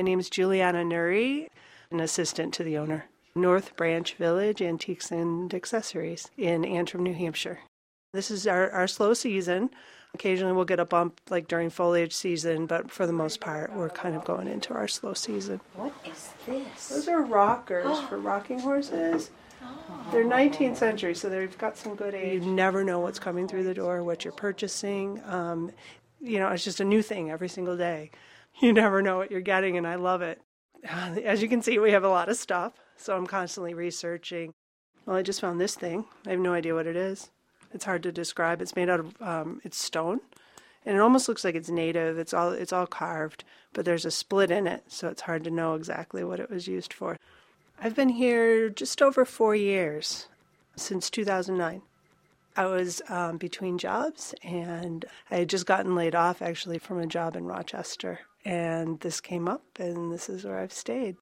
My name is Juliana Nuri, an assistant to the owner. North Branch Village Antiques and Accessories in Antrim, New Hampshire. This is our slow season. Occasionally we'll get a bump like during foliage season, but for the most part we're kind of going into our slow season. What is this? Those are rockers for rocking horses. They're 19th century, so they've got some good age. You never know what's coming through the door, what you're purchasing. It's just a new thing every single day. You never know what you're getting, and I love it. As you can see, we have a lot of stuff, so I'm constantly researching. Well, I just found this thing. I have no idea what it is. It's hard to describe. It's made out of it's stone, and it almost looks like it's native. It's all carved, but there's a split in it, so it's hard to know exactly what it was used for. I've been here just over 4 years, since 2009. I was between jobs, and I had just gotten laid off, actually, from a job in Rochester. And this came up, and this is where I've stayed.